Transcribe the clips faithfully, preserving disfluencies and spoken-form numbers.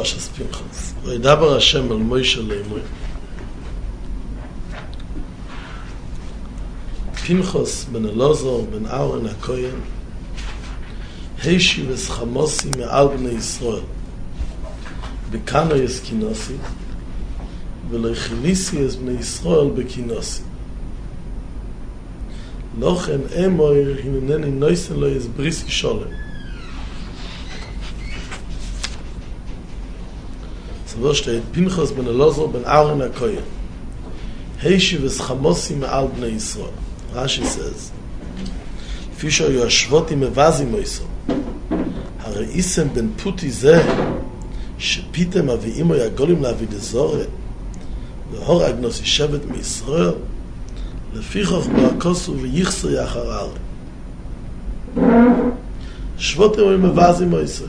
Parshas Pinchas. Vaydaber Hashem el Moshe le'imor. Pinchas ben Elazar ben Aaron HaKohen Heishiv es Chamosi me'al bnei Yisrael Bekano es Kinosi V'lo Chilisi es bnei Yisrael bekinosi Lochem emoir hineneni noisen lo es brisi sholem. So steht Pinchas ben Elazar ben Aaron HaKohen Heishiv es Chamosi me'al bnei Yisrael. Rashi says, Fisher Yoshvoti Mevazi Moiso, Hare Isem ben Puti Zeh, Shepitem Aviimo Yagolim Lavid Zore, Vehor Agnos Yishevet Mi'Yisrael, Lefichoch Ba'akosu V'yichso Yacharare. Shvotim Mevazi Moiso.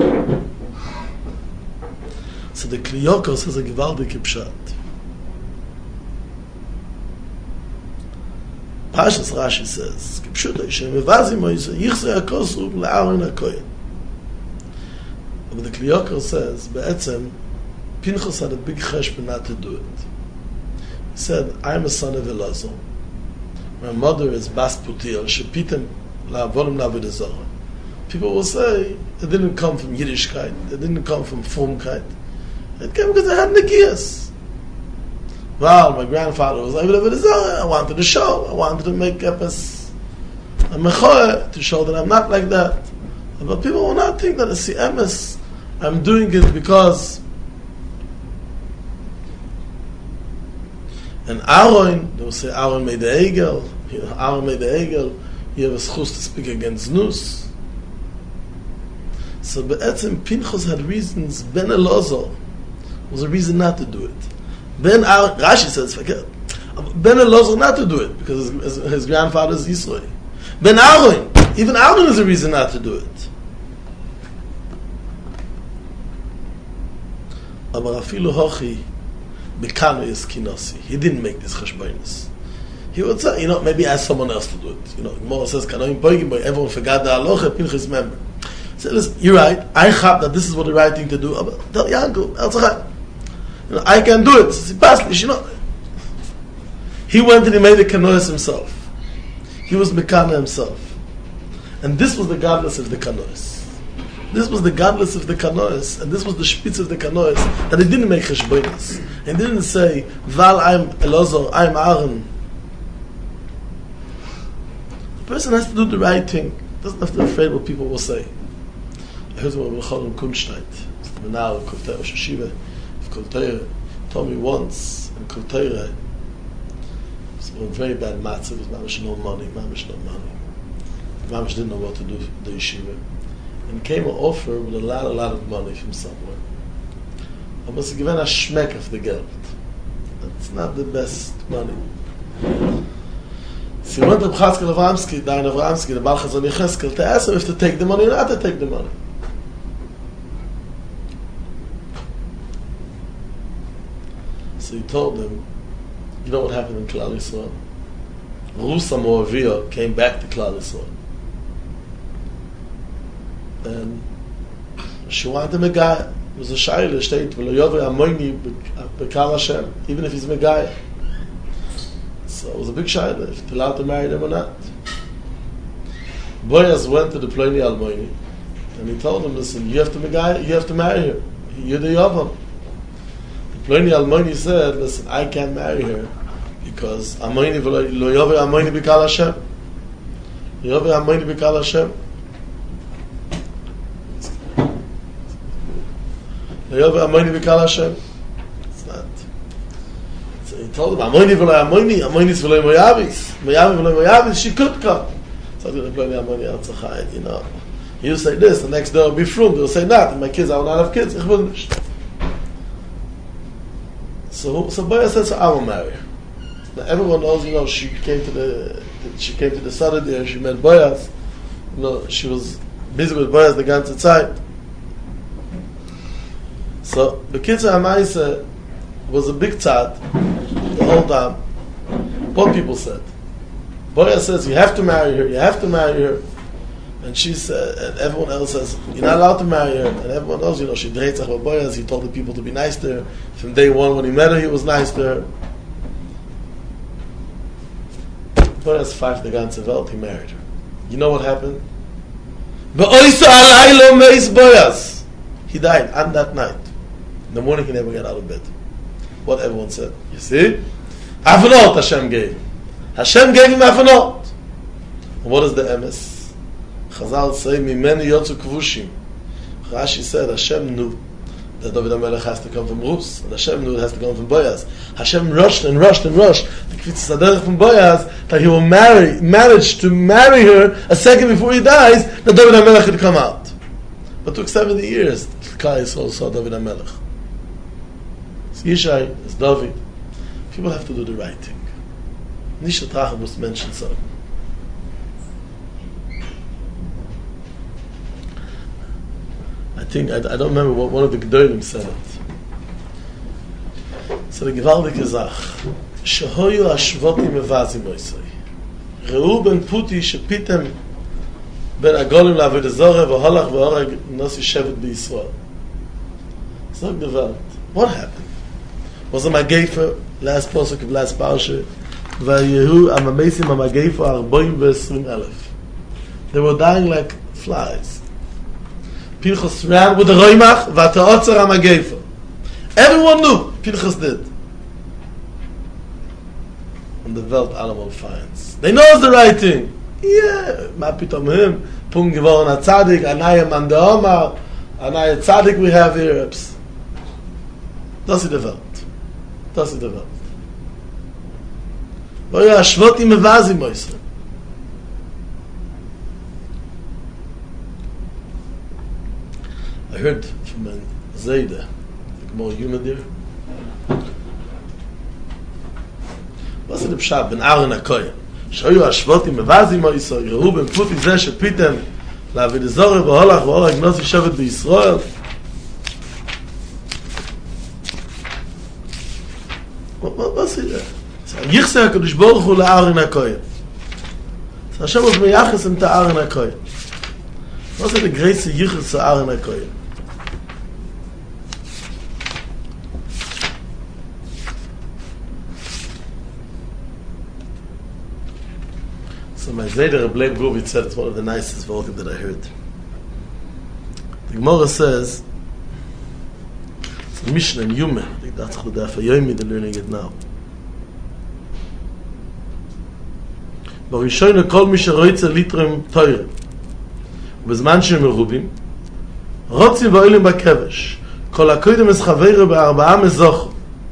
So the Kliyoko says a gewaltige Pshat. Pashas Rashi says, Kipshuta Yishem Mevazi Moise Yichse Yakosu LeAaron HaKohen. But the Kliyokar says, Be'etzem, Pinchas had a big cheshbon not to do it. He said, I'm a son of Elazar. My mother is Bas Putir, Shepitem La'avolim Lavid Zorah. People will say, it didn't come from Yiddishkeit, it didn't come from Fumkeit. It came because I had Negias. Well, my grandfather was able to I wanted to show, I wanted to make up as a mechoeh to show that I'm not like that. But people will not think that it's the emes. I'm doing it because. And Aaron, they will say Aaron made the egel. Aaron made the egel. You have a schus to speak against Nus. So, Be'etzem Pinchas had reasons. Ben Elazar was a reason not to do it. Ben Aaron, Rashi says, forget. Ben Elazar not to do it because his, his, his grandfather is Yisrael. Ben Aaron, even Aaron is a reason not to do it. Aber afilu hochi bekano is kinosi. He didn't make this cheshbonis. He would say, you know, maybe ask someone else to do it. You know, Gemara says, kanoim poigim boy, everyone forgot the halacha, Pinchas member. Say, listen, you're right. I have that this is what the right thing to do. But tell Yaakov, Elzachai. You know, I can do it. You know, he went and he made the kanois himself. He was Mekana himself. And this was the godless of the kanois. This was the godless of the kanois. And this was the spitz of the kanois. That he didn't make cheshbonis. And didn't say, Val, I'm Elazar, I'm Aaron. The person has to do the right thing. Doesn't have to be afraid what people will say. I heard about Recholem Kunstein. The Menal, Kovtei Rosh Hashiva. Kol Torah told me once in Kol Torah it was a very bad matzah. It was mamish no money, mamish no money. Mamish didn't know what to do for the yeshiva, and came an offer with a lot, a lot of money from somewhere. I must have given a shmek of the geld. That's not the best money. So he went to Bchatzkel Avramsky, Dayan Avramsky, the Baal Chazon Yecheskel, to ask him if to take the money or not to take the money. So he told them, you know what happened in Klal Yisrael? Rusa Moavia came back to Klal Yisrael. And she wanted him a guy. It was a shayla, state, V'lo yover amoini b'kal Hashem, even if he's a guy. So it was a big shayla, if to allow to marry them or not. Boaz went to the Ploni Almoini, and he told him, listen, you have to marry, you have to marry her. You're the Yavam. Ploni Almoini said, listen, I can't marry her because Amoini lo yover Amoini b'kal Hashem. Yover Amoini b'kal Hashem. Yover Amoini b'kal Hashem. It's not. So he told him, Amoini v'lo Amoini, Amoinis v'lo Moyavis, Moyavis v'lo Moyavis, she could come. So the Ploni Almoini Elzachai, you know, you say this, the next day will be frum, they'll say not, my kids, I will not have kids, ich will nicht. So, so Boaz says, I will marry her. Now everyone knows, you know, she came to the, she came to the Sada there, she met Boaz. You know, she was busy with Boaz the ganze Zeit. So, the Kitzur HaMaaseh was a big tzad the whole time. What people said. Boaz says, you have to marry her, you have to marry her. And she said, and everyone else says, you're not allowed to marry her. And everyone else, you know, she dreht sich with Boaz. He told the people to be nice to her. From day one when he met her, he was nice to her. Boaz pfeift the ganze Welt, he married her. You know what happened? Be'oiso alaylo meis Boaz. He died on that night. In the morning he never got out of bed. What everyone said. You see? Afanot Hashem gave. Hashem gave him Afanot. And what is the emes? Chazal say, Mimeni yotzu kvushim. Rashi said, Hashem knew that David HaMelech has to come from Rus, and Hashem knew it has to come from Boaz. Hashem rushed and rushed and rushed to Kvitzis HaDerech from Boaz, that he will marry, manage to marry her a second before he dies, that David HaMelech could come out. But it took seventy years till Klal Yisrael saw David HaMelech. It's Yishai, it's David. People have to do the right thing. Nicht Trachen muss Menschen sagen. I think, I, I don't remember what one of the Gedolim said it. So the gewaltige Sach. Shehoyu hashvoti mevazim oisoi. Reu ben Puti shepitem ben agolim la'avodah zorah v'holach v'orag nosi shevet b'Yisrael. So the Welt. What happened? Was a Mageifa, last posuk of last parsha, Vayehu amamesim amageifa arboim v'esrim elef. They were dying like flies. Pinchas ran with the roimach, v'ata'otzer amageifa. Everyone knew, Pinchas did. And the Welt allemal finds. They know it's the right thing. Yeah, ma pitom him, pung gevoren a tzadik, anaya man de omar, anaya tzadik we have here. Das ist the Welt. Das ist die Welt. Weil ja Shvoti mevazim moisre. I heard from a Zayda, the Gemara Yumadir. Was ist der Pshat ben Aaron HaKoyen? שהיו השבוטים מבזים או ישראל, ראו בן פוטי זה שפיתם לעבוד זורah והולך והולך גנוסי שבט בישראל. מה זה? יחסה הקדוש ברוך הוא לארון הכהן. השם הוא מייחס עם את הארון הכהן. מה זה לגרייס יחס הארון הכהן? So my Zayder Blake Govitz said it's one of the nicest Volkim that I heard. The Gemara says, it's a Mishnah in Yuma. I think that's the Daf Yomi, they're learning it now. בראשון כל מי שרוצה לתרום תורה ובזמן שהם מרובים רוצים ואוהלים בכבש כל הקודם מסחברו בארבעה מזוכו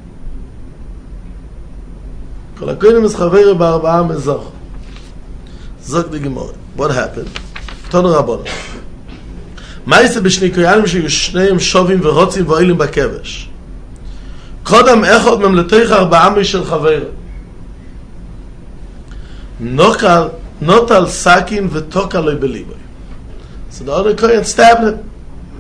כל הקודם מסחברו בארבעה מזוכו זוק די גמורה. What happened? תנו רבנו מה יעשה בשני קויאנים שהיו שניהם שובים ורוצים ואוהלים בכבש קודם אחד ממלתוך ארבעה משל חברו Nokal, notal sakin v'tokal loy beliboy. So the other Kohen stabbed him.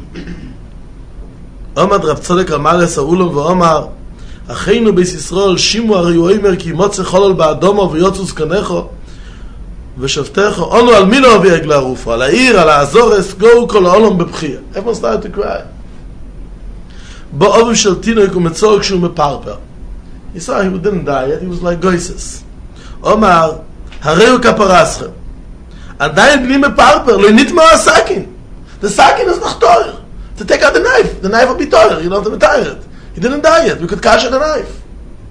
Omad Rav Tzadok amar es ha'ulam v'omar Acheinu beis Yisrael shimu ari hu omer ki motze cholol ba'adomo v'yotzu zkanecho v'shavtecho onu al mino avi egla rufa al ha'ir, al ha'azores, go kol ha'olam b'bchia. Everyone started to cry. Ba'ovu shel tinoik u'metzorek shu meparper. He saw he didn't die yet, he was like goises. Omar הרי הוא כפרסכם. עדיין בלי מפרפר, לא נתמר הסכין. The sakin is not toir. To take out the knife, the knife will be toir. You don't have to retire it. He didn't die yet. We could cash the knife.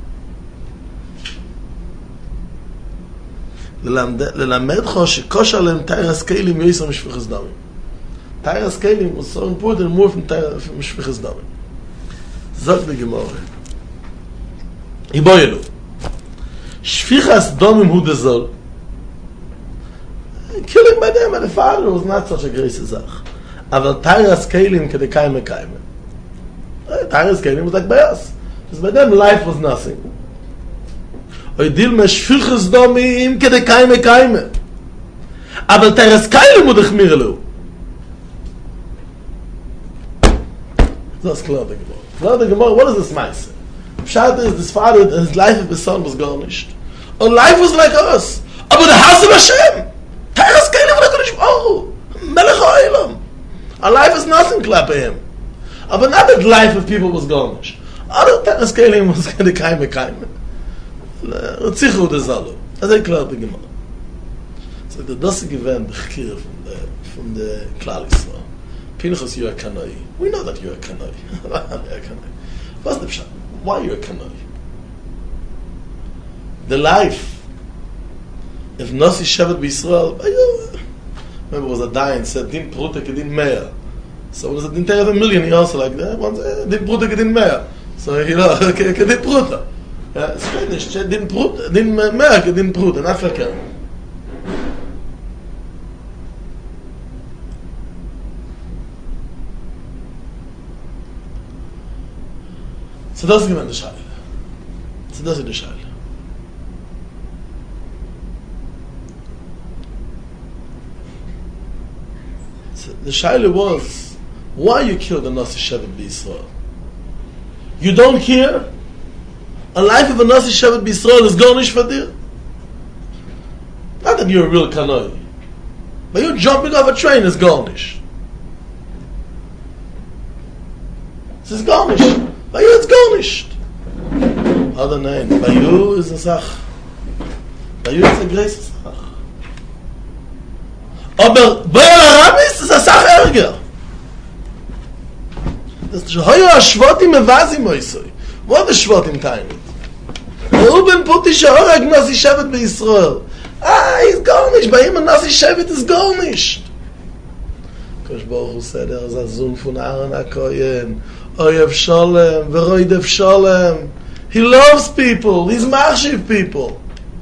ללמד לך שכושר להם תאיר הסקיילים יויסר משפיחס דמים. תאיר הסקיילים was so important more from תאיר משפיחס דמים. זאת בגמורה. יבוא אלו. שפיחס דמים הוא דזול. Killing by them and the father was not such a great zach. But Tyrus Kalim could kaim a kaim. Tyrus Kalim was like by us. Because by them life was nothing. Oy dil meshfichs domim could kaim a kaim. But Tyrus Kalim would khmir lo. That's clear the Gemara. Clear the Gemara. What is this mice? Pshat is this father, his life of his son was garnished. Our life was like us. But the house of Hashem. Tyrus Kalim would have Our life is nothing klappe him. But not that life of people was garnish. Other tennis scaling was kind of kaime kaime. Zichu de Zalu. That's a klar beginnen. So the doesn't give them the chikir from the from the Klal Yisrael. Pinchas, you're a kanoi. We know that you're a kanoi. You're a kanoi. What's the pshat? Why you're a kanoi? The life. If Nasi Shevet B'Yisrael, remember it was a dying said din pruta kedin meya. So it was a din terev a million. He also like that. One said din pruta kedin meya. So you know kedin pruta. Ja, es geht nicht, den Brut, den Merke, den Brut, in Afrika. So das ist gemeint der Scheile. So das ist der Scheile. So the Scheile was, why you killed the Nasi Shevet B'Yisrael? You don't care? A life of a Nasi Shevet B'Yisrael is garnish for dir. Not that you're a real kanoi, but you jumping off a train is garnish. This is garnish. By you it's garnished. Other name. By you is a sach. By you it's a grace sach. Aber bei Aramis ist a sach ärger. Das ist heuer a Shvotim mevazim oisoi. What the Shvotim time? Reuben puti shehorag Nasi Shevet B'Yisrael. Ah, he's garnished. By him a Nasi Shevet is garnished. Kosh Baruch Hu said, er is a Zun von Aaron HaKoyen. Oyev Sholem, Veroidev Sholem. He loves people. He's marshiv people.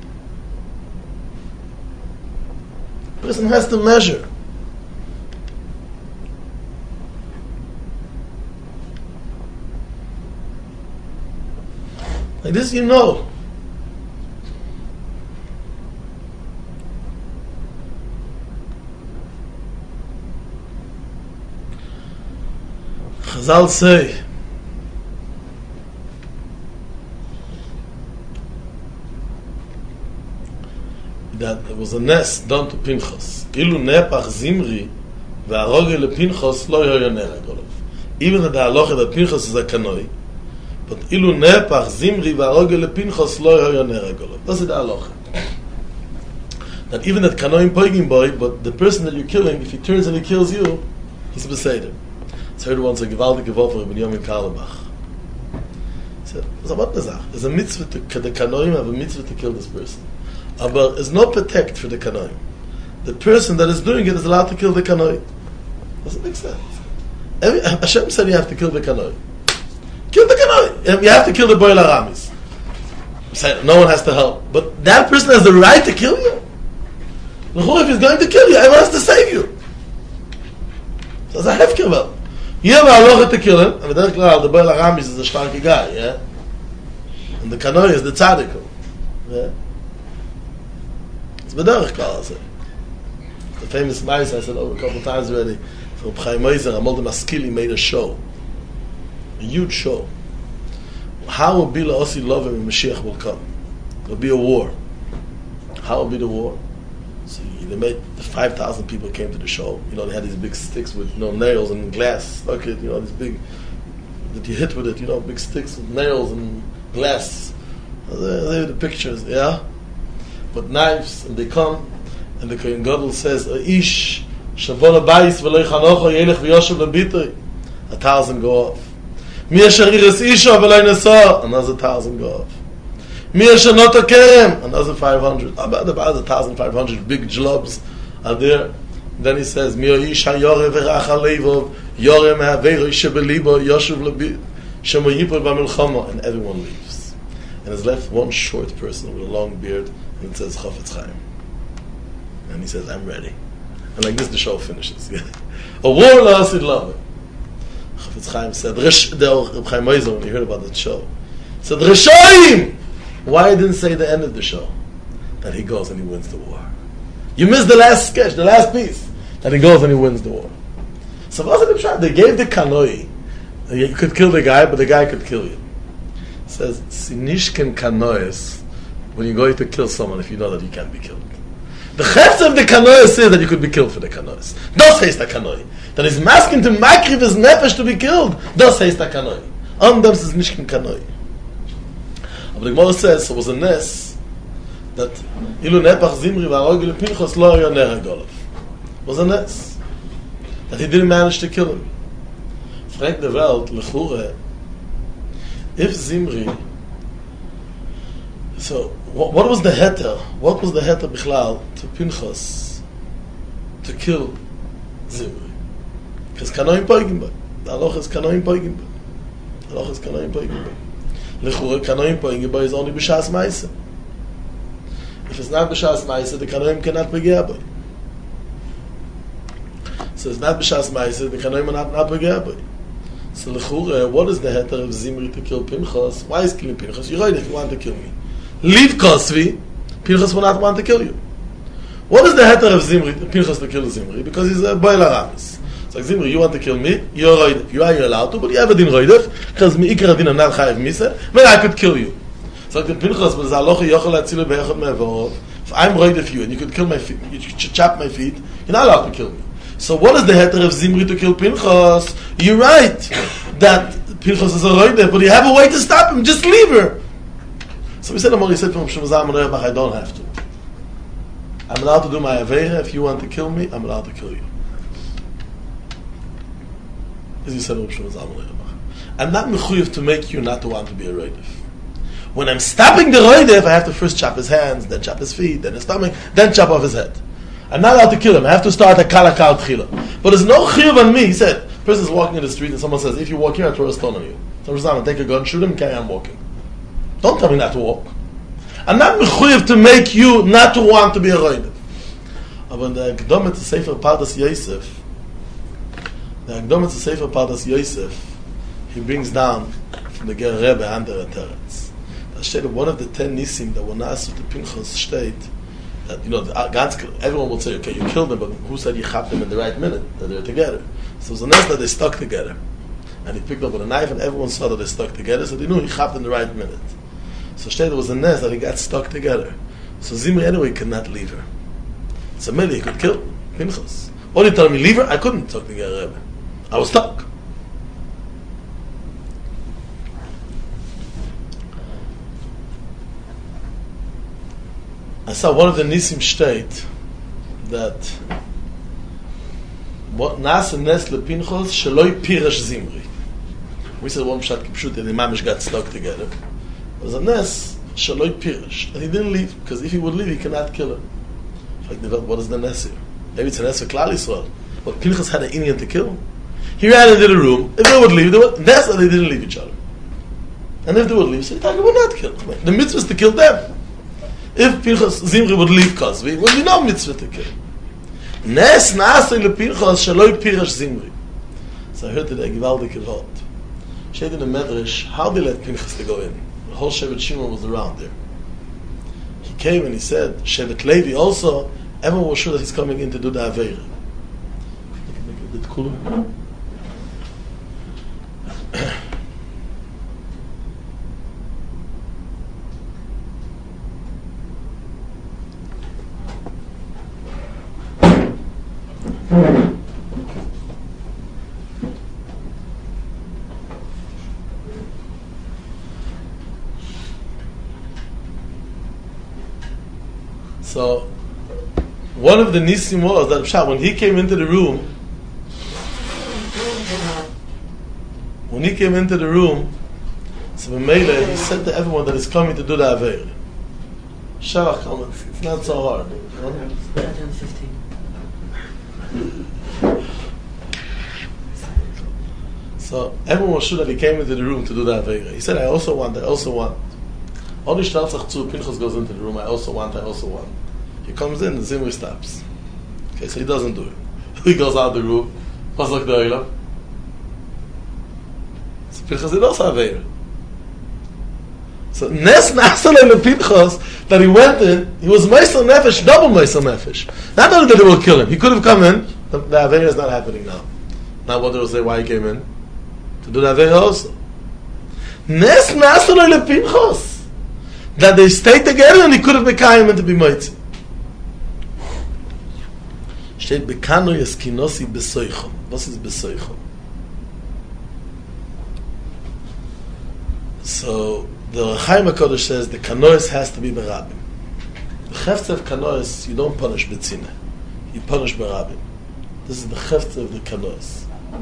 A person has to measure. Like this, you know. Chazal say that there was a nest done to Pinchas. Ilu nepach Zimri ve'arogel lePinchas lo yoyo nereg. Even that the halacha that Pinchas is a kanoi, but ilu nepach Zimri ve'arogel lePinchas lo yoyo nereg. That's the halacha. That even that kanoim poigim boy, but the person that you're killing, if he turns and he kills you, he's beseder. It's heard once a gewaltige Wort von Rabbi Yomin Karlebach. He said, "What's about the Zach? There's a mitzvah to the kanoim have a mitzvah to kill this person, but there's no protect for the kanoim. The person that is doing it is allowed to kill the kanoim. Doesn't make sense. Every, Hashem said you have to kill the kanoim. Kill the kanoim. You have to kill the boil aramis. No one has to help, but that person has the right to kill you. If he's going to kill you, everyone has to save you. So it's a hefker well. You have a halacha to kill him, and the the boil aramis is the shlanky guy, yeah, and the kanoim is the tzaddik, yeah. It's b'derech klal, I say. The famous mice I said over a couple of times already. From Chaim Oizer, Amol the Maskili made a show, a huge show. How will be la'osi lover when Mashiach will come? There'll be a war. How will be the war? So they made the five thousand people came to the show. You know, they had these big sticks with you know nails and glass stuck it. You know, these big that you hit with it. You know, big sticks with nails and glass. They were the pictures, yeah. But knives, and they come, and the Kohen Gadol says, "Ish shavon habayis v'lo yichanocho yelech v'yoshev lebitoi." A thousand go off. Mi asher iris isha v'lo yinasa, another thousand go off. Mi asher noto kerem, another five hundred. About about a thousand five hundred big jlobs are there. Then he says, "Mi ish hayore v'rach halevov yore mehavero shebelibo yoshev lebit shemo yipol b'milchama," and everyone leaves, and is left one short person with a long beard. And it says Chafetz Chaim, and he says, "I'm ready." And like this, the show finishes. A war lasted love. Chafetz Chaim said, "Resh." The Chaim Oizer, when he heard about the show, said, "Reshoim." Why didn't say the end of the show? That he goes and he wins the war. You missed the last sketch, the last piece. That he goes and he wins the war. So they gave the kanoi. You could kill the guy, but the guy could kill you. It says, "Sinishken kanois." When you're going to kill someone, if you know that you can't be killed. The chefs of the kanois says that you could be killed for the kanois. Das heißt der kanoi. That is masking to makriv his nefesh to be killed. Das heißt der kanoi. Anders ist nicht kein kanoi. Aber the Gemara says, so was a ness, that ilu nepach zimri v'arogel Pinchas lo haya ner hagolov. Was a ness. That he didn't manage to kill him. Frank the Welt, lechure, if Zimri, so what, what was the heter? What was the heter bichlal to Pinchas to kill Zimri? Because kanoim poigim ba. The halacha is kanoim poigim ba. The halacha is kanoim poigim ba. Lechure, kanoim poigim ba is only b'shas ma'isa. If it's not b'shas ma'isa, the kanoim cannot begea ba. So it's not b'shas ma'isa, the kanoim are not, not begea ba. So lechure, what is the heter of Zimri to kill Pinchas? Why is killing Pinchas? You're right if you want to kill me. Leave Kosvi, Pinchas will not want to kill you. What is the heter of Zimri, Pinchas to kill Zimri? Because he's a boil aramis. It's like, Zimri, you want to kill me? You're right. You are you're allowed to, but you have a din roidef, because me ikar adin am not chayiv misa, when I could kill you. So like the Pinchas, but zalochi yochel atzilu be'echot me'evorov, if I'm roidef you, and you could kill my feet, you could chop my feet, you're not allowed to kill me. So what is the heter of Zimri to kill Pinchas? You're right that Pinchas is a roidef, but you have a way to stop him. Just leave her. So we said, he said to him, I don't have to. I'm allowed to do my aveira. If you want to kill me, I'm allowed to kill you. As he said, I'm not mechuyev to make you not to want to be a roidef. When I'm stopping the roidef, I have to first chop his hands, then chop his feet, then his stomach, then chop off his head. I'm not allowed to kill him. I have to start a kalakal tchila. But there's no chiyuv on me. He said, a person is walking in the street and someone says, if you walk here, I throw a stone on you. So Rizam, take a gun, shoot him, carry on walking. Don't tell me not to walk. I'm not mechuyev to make you not to want to be a roidef. But in the Akdomet to Sefer Pardas Yosef, the Akdomet to Sefer Pardas Yosef, he brings down from the Ger Rebbe under a teretz. That stated one of the ten nisim that were nasu to Pinchas state that, you know, the, everyone will say, okay, you killed them, but who said you chapped them in the right minute, that they were together? So it was a nest that they stuck together. And he picked up with a knife and everyone saw that they stuck together, so they knew he chapped in the right minute. So Shtei, there was a nest that he got stuck together. So Zimri anyway could not leave her. So maybe he could kill Pinchas. What did you tell me, leave her? I couldn't talk to the Rebbe. I was stuck. I saw one of the Nisim state that what Nasa Nes Le Pinchas Sheloi Pirash Zimri. We said one Pshat Kipshut that the Mamish got stuck together. It was a Nes Sheloi Pirash. And he didn't leave, because if he would leave, he cannot kill him. Like, what is the Nes here? Maybe it's a Nes for Klal Yisrael. But Pinchas had an Indian to kill him. He ran into the room. If they would leave, they would, that's why they didn't leave each other. And if they would leave, so he would not kill them. The mitzvah is to kill them. If Pinchas Zimri would leave Kosvi, it would be no mitzvah to kill. Nes naasei le Pinchas sheloi pirash Zimri. So I heard today, Givaldik Evot. She in the Medrash, how they let Pinchas to go in? The whole Shevet Shimon was around there. He came and he said, Shevet Levi also, everyone was sure that he's coming in to do the Aveira. Make it a bit cooler. So, one of the nisim was that when he came into the room, when he came into the room, so B'meila, he said to everyone that he's coming to do the Aveir. Shavach, come, it's not so hard. So everyone was sure that he came into the room to do the Aveira. He said, I also want, I also want. Only Shtalzach zu, Pinchas goes into the room, I also want, I also want. He comes in, the Zimri stops. Okay, so he doesn't do it. He goes out the room, what's like the Oilam? So Pinchas did also Aveira. So Nes Nasalei le Pinchas, that he went in, he was Meisel Nefesh, double Meisel Nefesh. Not only that they will kill him, he could have come in, the, the Aveira is not happening now. Now what they will say, why he came in? To do the Aveira also. Nes Nasalei le Pinchas, that they stayed together and he could have become him to be mighty. Steht Bekano Yeskinosi Besoichon. Was ist Besoichon? So, the Chaim HaKadosh says the Kanois has to be Berabim. The Chefetz of Kanois, you don't punish Betzina. You punish Berabim. This is the Chefetz of the Kanois.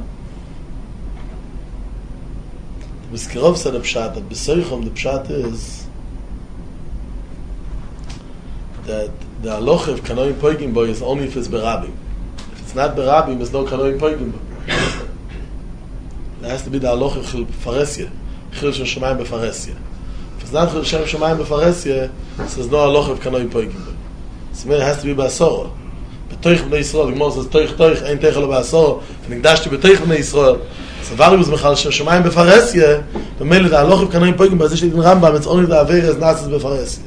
The Beskirov said a Pshat, that Besoichon, the Pshat is that the halacha of Kanoim Poigim Bo is only if it's Berabim. If it's not Berabim, there's no Kanoim Poigim Bo. There has to be the halacha of Chil Faresya. Chil Shem Shemayim Befaresya. If it's not Chil Shem Shemayim Befaresya, so there's no halacha of Kanoim Poigim Bo. So it has to be Ba'asora. B'toich B'nei Yisrael, the Gemara says, Toich Toich, Ein Teichel Ba'asora, V'nigdashti B'toich B'nei Yisrael. So Vari was Mechal Shem Shemayim Befaresya, the Mele, the halacha of Kanoim Poigim Bo, as it in Rambam, it's only the Aveir as Nazis Befaresya.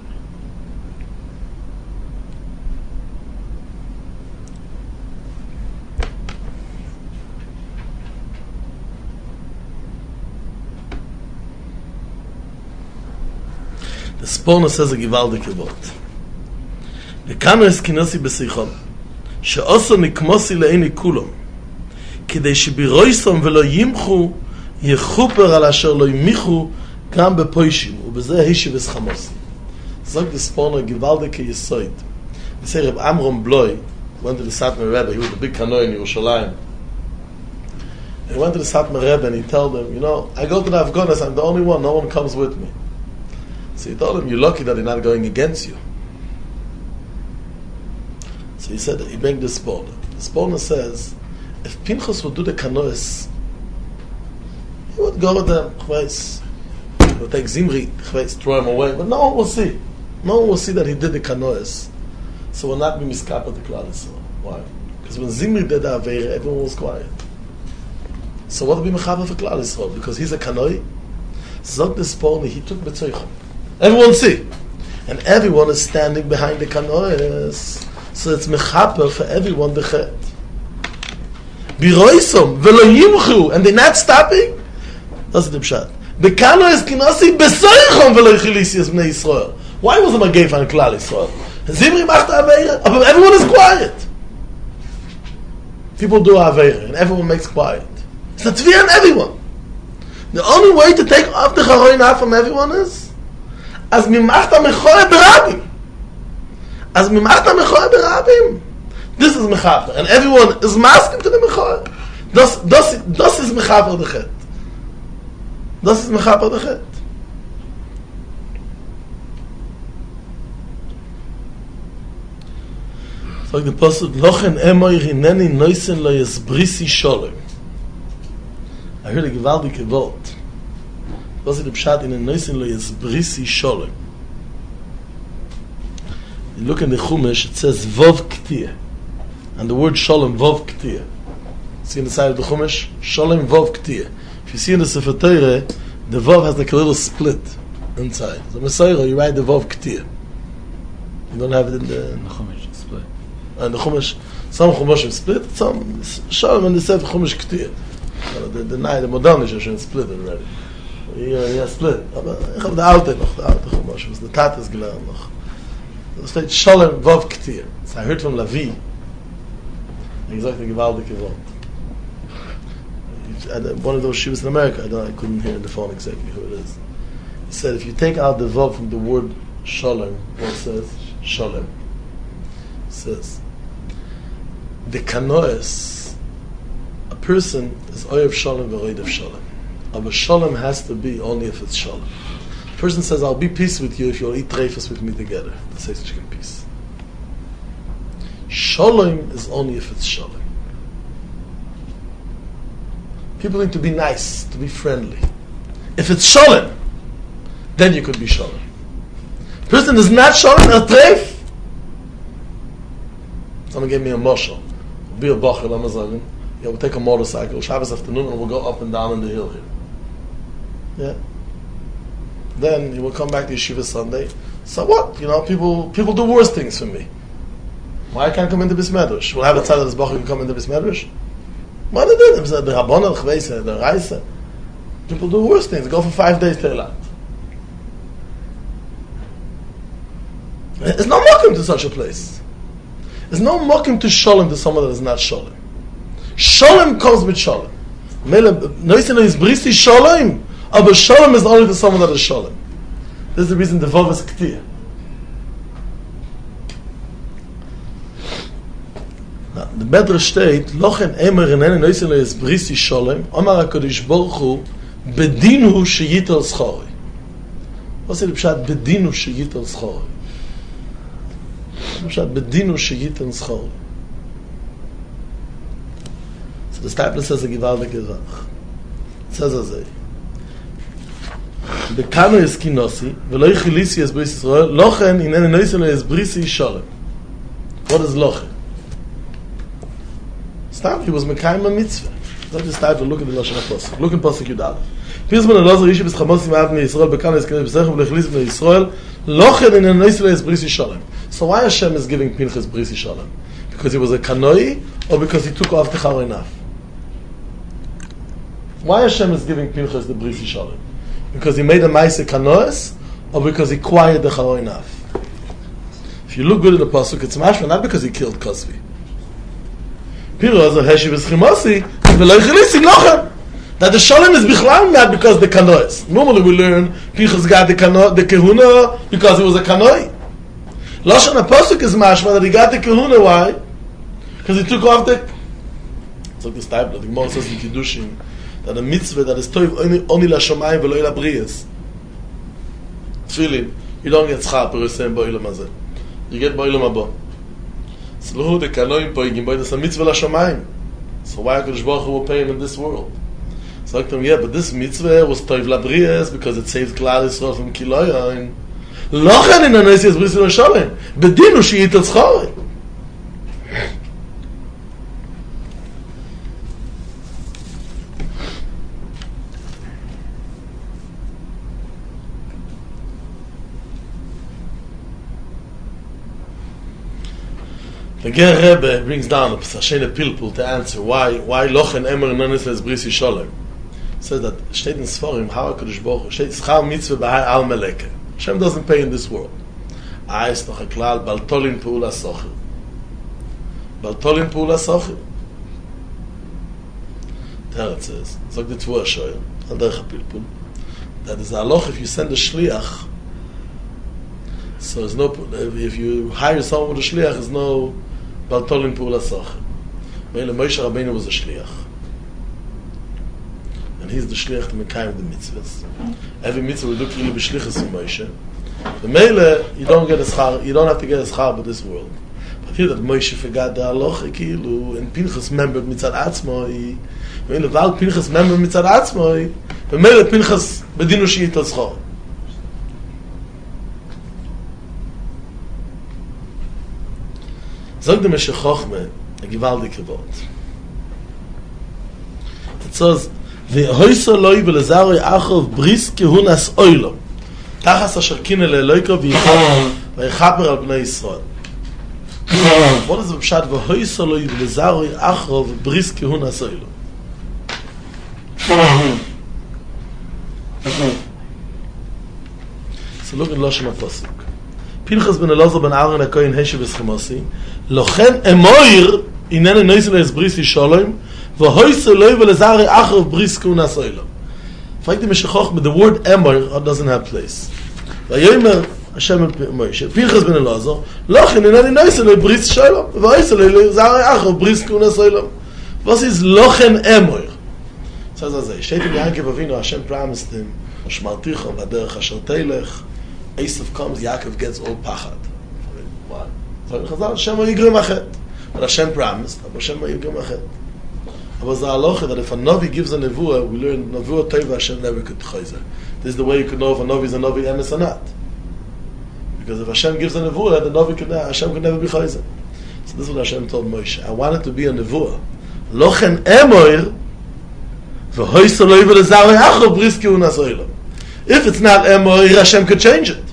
The Sforno says a givaldik word. Bekano es kinosi besichon, she'oso nikmosi le'eni kulom, kidei shebiroisom velo yimchu, yechuper al asher lo yimichu, gam bepoishim, ubezeh hishiv es chamosi. Zog the Sforno givaldik yesoid. They say Reb Amram Bloy went to the Satmar Rebbe, he was the big Kanoi in Yerushalayim. He went to the Satmar Rebbe and he told them, you know, I go to the Afghanistan, I'm the only one, no one comes with me. So he told him, you're lucky that they're not going against you. So he said, he made this Sforno. The Sforno says, if Pinchas would do the Kanois, he would go with them, he would take Zimri, throw him away, but no one will see. No one will see that he did the Kanois. So will not be miskap at the Klal Yisrael. Why? Because when Zimri did the Aveira, everyone was quiet. So what would be mechaber for Klal Yisrael? Because he's a Kanoi. Zog the Sforno, he took B'tzoichon. Everyone see. And everyone is standing behind the Kanois. So it's mechaper for everyone the chet. Biroisom, velo yimchu, and they're not stopping? That's the pshat. The Kanois kinosi besoichon velo yichilisi es bnei Yisrael. Why was it a gay fan Klal Yisrael? Zimri macht Aveira, but everyone is quiet. People do Aveira, and everyone makes quiet. It's a Tviyah on everyone. The only way to take off the Charoinah from everyone is as mi machta mechoya berabim. As mi machta mechoya berabim. This is mechaper, and everyone is masking to the mechoya. Das, das, das is mechaper the chet. Das is mechaper the chet. So the pasuk lochen emoy hineni noisen lo yesbrisi sholem. I heard a gewaltige Wort. Was ist der Pshat in den Neusen lo yesbrisi sholem? You look in the Chumash, it says Vov K'tiyah. And the word Sholem, Vov K'tiyah. See in the side of the Chumash? Sholem, Vov K'tiyah. If you see in the Sefer Torah, the Vov has like a little split inside. So Messiah, you write the Vov K'tiyah. You don't have it in the... In the Chumash, it's split. And the Chumash, some Chumash is split, some Sholem and the Sefer Chumash K'tiyah. Uh, the, the, the, the modern is split already. Yeah, yeah, split. Ich habe die alte noch, die alte Chumash, was the Tatas gelernt noch. Das steht Sholem Vov K'tiyah. So I heard from Lavi, he gesagt a gewaltige Wort. One of those shivas in America, I, don't, I couldn't hear in the phone exactly who it is. He said, if you take out the Vov from the word Sholem, what it says? Sholem. It says, the Kanoes, a person is Oyev Sholem v'Oyev Sholem. But Sholem has to be only if it's Sholem. A person says, I'll be peace with you if you'll eat treifas with me together. That's how you can peace. Sholem is only if it's Sholem. People need to be nice, to be friendly. If it's Sholem, then you could be Sholem. Person is not Sholem, a treif. Someone gave me a moshel. Be a bacher, let me say. Yeah, we'll take a motorcycle, Shabbos afternoon, and we'll go up and down in the hill here. Yeah. Then you will come back to Yeshiva Sunday. So what? You know, people people do worse things for me. Why I can't come into Bis Medrash? We'll have a time that this bacher can come into Bis Medrash. What they do? The Rabbanah, the Chveise, the Reise. People do worse things. Go for five days to Eilat. It's not welcome to such a place. There's no mokim to shalom to someone that is not shalom. Shalom comes with shalom. Noisen is brisi shalom, but shalom is only to someone that is shalom. This is the reason the vav is k'tiyah. The Medrash state, Lochen emer enen noisen is brisi shalom, Amar HaKadosh Baruch Hu, bedinu sheyitel schori. What's the pshat bedinu sheyitel schori? Pshat bedinu sheyitel schori. So the Stapler says a gewaltige Sache. It says as a Bekano is kinosi, v'lo yichilisi es bris Yisrael, Lochen inen noisen is brisi shalom. What is Lochen? Stop, he was mekayim a mitzvah. Don't just start to look at the Lashon HaPosuk. Look in Posuk Yudal. Pirs ben Elazar Yishu b's chamosim avnei Yisrael bekano is k'nei b'sechem v'lechlis b'nei Yisrael Lochen inen noisen is brisi shalom. So why Hashem is giving Pinchas brisi shalom? Because he was a kanoi, or because he took off the charoinaf? Why Hashem is giving Pinchas the brisi shalom? Because he made a ma'aseh kanois, or because he quieted the charoinaf? If you look good at the Pasuk, it's mashma, not because he killed Kosvi. Piros of Heshi v'schimosi, v'lo yichilisi lochem. That the shalom is bichlal not because the kanois. Normally we learn Pinchas got the kano, the kehuna because he was a kanoi. Lashon HaPosuk is mashma that he got the kehuna. Why? Because he took off the. It's like this type that the Gemara says in Kiddushin that a mitzvah that is toiv only lashomayim v'lo ila briyas. Tefillin, you don't get schar per yosem bo'ilam hazeh. You get bo'ilam haba. So look, the kanoim poigim bo'ilam, it's a mitzvah lashomayim. So why HaKadosh Baruch Hu will pay him in this world? So I told him, yeah, but this mitzvah was toiv labriyas because it saved Klal Yisrael from kiloyon. Lochen in anois is brisi shalom. Bedinu sheyitel schori. The Ger Rebbe brings down a Psashene Pilpul to answer why why Lochen Emer Nonis is Brisi Shalom. Says that steht in Sforim how HaKadosh Baruch Hu steht Schar Mitzvah B'hai Al Meleke. Hashem doesn't pay in this world. Ah, ist noch a klal Baltolin P'ula Socher. Baltolin P'ula Socher. There it says, Zog the Tvua Shoyer, Al Derech HaPilpul, that is a halacha if you send a shliach, so there's no, if you hire someone with a shliach, there's no Baltolin P'ula Socher. Meile Moshe Rabbeinu was a shliach. And he's the shliach to mekayim the mitzvahs. Every mitzvah we do really b'shlichus in Moshe. The meile, you don't get a schar, you don't have to get a schar with this world. But here that Moshe forgot the halacha kilu, and Pinchas remembered mitzad atzmoi. Meile, while Pinchas remembered mitzad atzmoi, the meile Pinchas bedinu sheyitel schar. Zog the Meshech Chochmeh, a gewaldige Wort. It says, V'hoyso loi v'lezaroi achov bris kehunas oilo. Tachas asher kine le'eloiko v'yichaper al bnei Yisrael. What is the pshat? V'hoyso loi v'lezaroi achov bris kehunas oilo. So look at Lashon HaPosuk. Pinchas ben Elazar ben Aaron HaKohen Heshi v'schimosi Lochen emoir inene noisen es brisi shalom v'hoyse loy v'lezari achov bris kunas oilom. Fragt the Meshech Chochmeh, the word emoir doesn't have place. V'yomer Hashem Moshe Pinchas ben Elazar Lochen inene noisen es bris shalom v'hoyse loy v'lezari achov bris kunas oilom. Was is Lochen emoir? Says as a steht in Yaakov Avinu, Hashem promised him Shmarticha v'derech asher telech. Esav comes, Yaakov gets all pachad. Why? So Chazal, Hashem will yigrim achet. But Hashem promised, but Hashem will yigrim achet. But the halacha that if a Navi gives a nevuah, we learn nevuah teva, Hashem never could chayzer. This is the way you could know if a Navi is a Navi emes or not. Because if Hashem gives a nevuah, the Navi could not, Hashem could never be chayzer. So this is what Hashem told Moshe. I want it to be a nevuah. Lochen emoir, v'hoysa loy v'lezarei achov bris keunas oilom. If it's not emoir, Hashem could change it.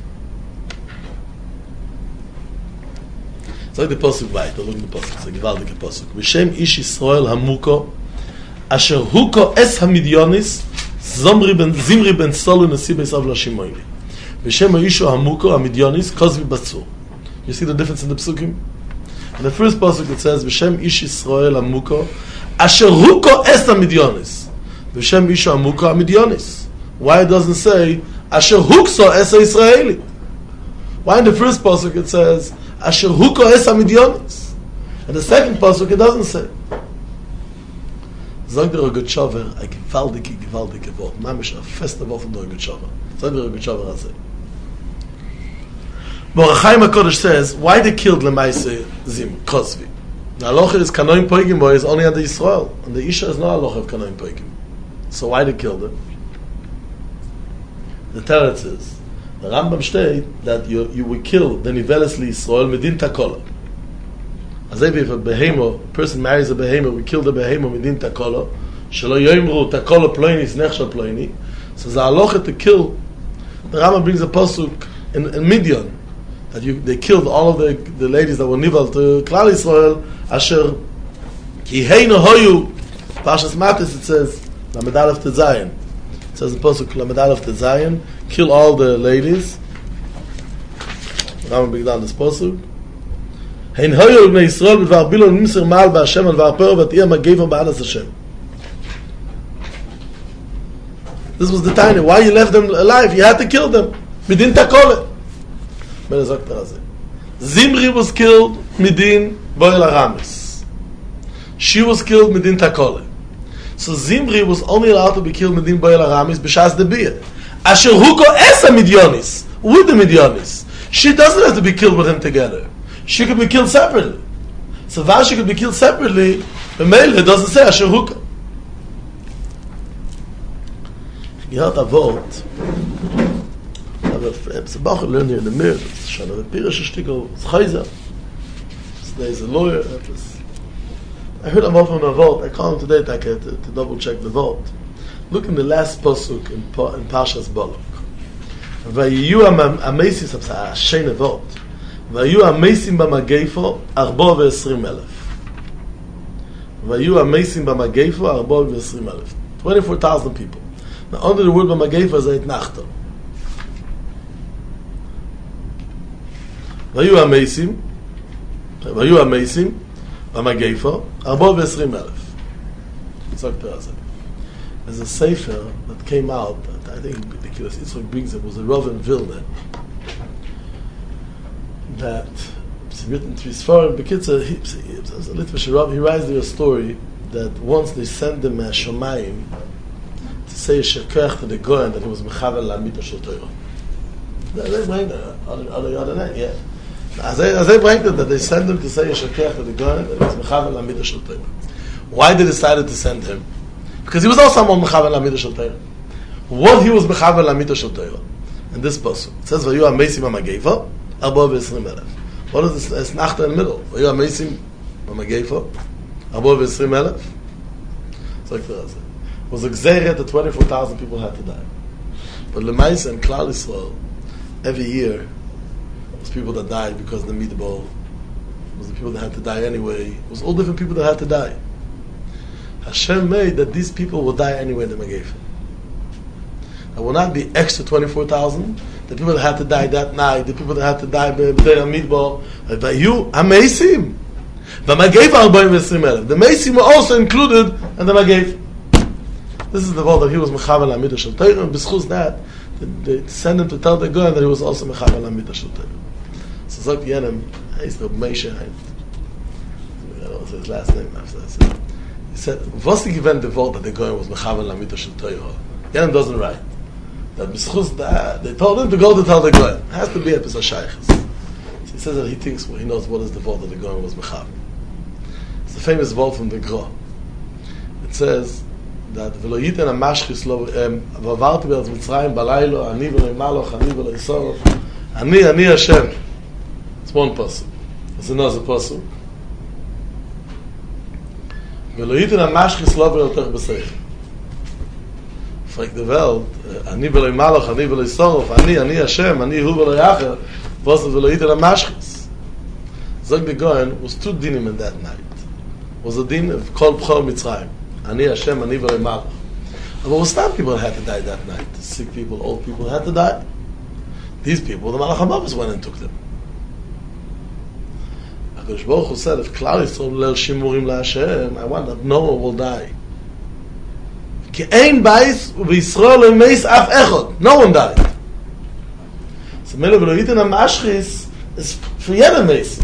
So the pasuk weiter, look at the pasuk. It's a gewaltige pasuk. V'shem ish Yisrael hamuko, asher huko es hamidyonis, zomri ben zimri ben solu nasi beisav lashimoyli. V'shem ishu hamuko hamidyonis kozvi batzur. You see the difference in the psukim? In the first pasuk it says, "V'shem ish Yisrael amuko, asher huko es hamidyonis." V'shem ish amuko hamidyonis. Why it doesn't say asher hukso es Israeli? Why in the first pasuk it says asher huko es hamidyonis? In the second pasuk it doesn't say. Sagt der Rogatchover, a gewaltige, gewaltige Wort. Mamisch, a feste Wort von der Rogatchover. Sagt der Rogatchover also. Borachaim HaKodesh says, why they killed Lemaise Zim, Kozvi? The halacha is Kanoim Poigim, boy, is only on the Yisrael. And the Isha is not halacha of Kanoim Poigim. So why they killed him? The Teretz is, the Rambam state that you, you will kill the Niveles Yisrael Medin Takola. As if a behemo, a person marries a behemo, we kill the behemo midin takolo, shelo yoimru takolo ploini is nechshal ploini. So the halacha to kill, the Rambam brings a pasuk in, in Midian, that you, they killed all of the, the ladies that were nival to Klal Yisrael, asher ki heino hoyu, Parshas Matis it says, Lamed Aleph Tezayin. It says the pasuk Lamed Aleph Tezayin, kill all the ladies. The Rambam brings down this pasuk. Hein hoyo bnei Yisrael b'dvar bilon nimser mal b'Hashem al dvar pero v'tiyah mageva b'adas Hashem. This was the time. Why you left them alive? You had to kill them. Midin takole. Zimri was killed midin boil aramis. She was killed midin takole. So Zimri was only allowed to be killed midin boil aramis b'shas debiyah. Asher huko esa midyonis with the midyonis. She doesn't have to be killed with him together. She could be killed separately. So while she could be killed separately, the male it doesn't say Asher Huka. You heard a vote. It's a Bach learned here in the mirror. It's schon a Pirish Stickel. It's Chayzer. There's a lawyer. I heard a vote from a vote. I called him today to, to, to double check the vote. Look in the last pasuk in, in Parshas Balak. Vayiyu amesis of a shene vote. והיו המייסים במגייפו ארבע ועשרים אלף. והיו המייסים במגייפו ארבע ועשרים אלף. twenty-four thousand people. Now under the word במגייפו זה התנחתו. והיו המייסים, והיו המייסים במגייפו ארבע ועשרים אלף. There's a sefer that came out, that I think the Kilas Yitzchak brings it, was a Rav in Vilna. That it's written to his foreign Bekitzer, he, he writes there a story that once they sent him a Shomayim to say Shekach to the Goyen that he was Mechavel Lamita Shel Torah. They bring it on the other night, yeah. As they bring it, that they sent him to say Shekach to the Goyen that he was Mechavel Lamita Shel Torah. Why they decided to send him? Because he was also someone Mechavel Lamita Shel Torah. What he was Mechavel Lamita Shel Torah? In this pasuk, it says Vayu Ameisim Amageifa. Above Yisrael Melech. What is this? It's Nachta in the middle. Are you amazing? Mamageifa. Above Yisrael Melech. It's like that. It was a Gzeret that twenty-four thousand people had to die. But Lemaisa and Klal Yisrael, every year, it was people that died because of the meatball. It was the people that had to die anyway. It was all different people that had to die. Hashem made that these people will die anyway in the Megeifa. It will not be extra twenty-four thousand. The people that had to die that night, the people that had to die by the meatball, but you, amazing. The Mageifa Arbaim V'Esrim Elef. The Meisim were also included in the Mageifa. This is the word that he was Mechavel Amidah Shel Torah, and b'schus that, they sent him to tell the Goyen that he was also Mechavel Amidah Shel Torah. So sagt Yenem, he's the Meisha, I don't know what's his last name, he said, what's the event the word that the Goyen was Mechavel Amidah Shel Torah? Yenem doesn't write. That b'schus that, they told him to go to tell the Goyen. It has to be a piece of shaykhs. So he says that he thinks, well, he knows what is the word that the Goyen was Mechavel. It's the famous word from the Gra. It says, that ולא ייתן המשחיס לו ועברתי בארץ מצרים בלילה אני ולא מלוך אני ולא יסורף אני אני השם. It's one pasuk. It's another pasuk. ולא ייתן המשחיס לו ויותר בשכל. Fragt die Welt, אני ולא מלוך אני ולא יסורף אני אני השם אני הוא ולא יאחר. Was ולא ייתן המשחיס. Zog the Goyen was two dinim in that night. Was a din of kol b'chol Mitzrayim. Ani Hashem, Ani V'lei Malach. But was not people that had to die that night. Sick people, old people had to die. These people, the Malach HaMavis went and took them. Akadosh Baruch Hu said, if Klal Yisrael leil shimurim laHashem, I want that no one will die. Ki ein bais u'Yisrael meis af echad. No one died. So mele v'loitin ha-mashchis is for jeden meis.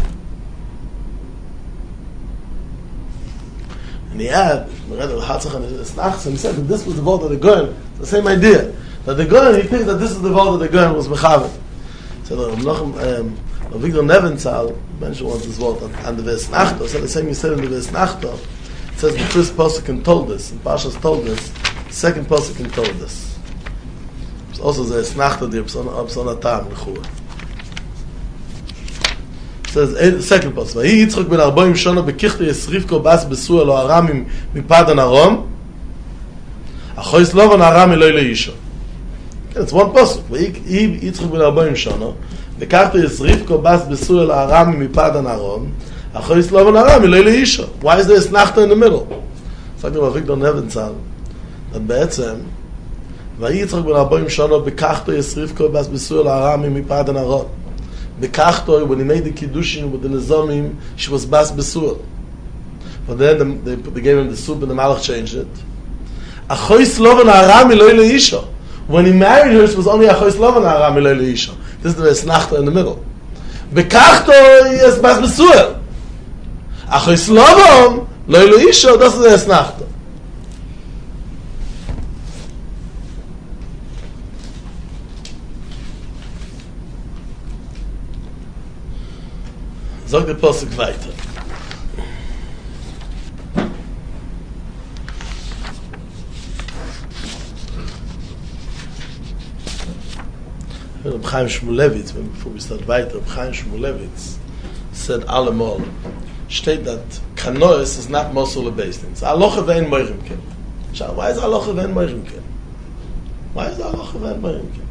And he had, and he said that this was the vote of the Goyen. The same idea. That the Goyen, he picked that this is the vote of the Goyen was mechavet. So um, Victor Neventhal mentioned once this word on the Ves Nachto. So the same you said in the Ves Nachto. It says the first Pasuk told this, and Pashas told this. The second Pasuk told this. It's also the Ves Nachto, the Absona Tam, L'chua. It says, second Pasuk. Vayi Yitzchak ben Arboim Shona bekichti Yisrivko bas besu elo Aramim mipadan Arom. Achois lovan Aram eloi leisha. It's one Pasuk. Vayi Yitzchak ben Arboim Shona bekichti Yisrivko bas besu elo Aramim mipadan Arom. Achois lovan Aram eloi leisha. Why is there a Snachta in the middle? Talking about Victor Neventhal. That be'etzem Vayi Yitzchak ben Arboim Shona bekichti Yisrivko bas besu elo Aramim mipadan Arom. Bekachto, when he made the kiddushin with the nizamim, she was bas besuel. But then they, they gave him the soup and the malach changed it. Achois lovan aram eloi leisha. When he married her, it was only achois lovan aram eloi leisha. This is the esnachta in the middle. Bekachto is bas besuel. Achois lovan loi leisha. This is the esnachta. Sag der Pasuk weiter. Reb Chaim Shmulevitz, before we start weiter, Reb Chaim Shmulevitz said allemal, steht that Kanoes is not Mosul based in. It's Aloche ve'en moirim ken. Why is Aloche ve'en moirim ken? Why is Aloche ve'en moirim ken?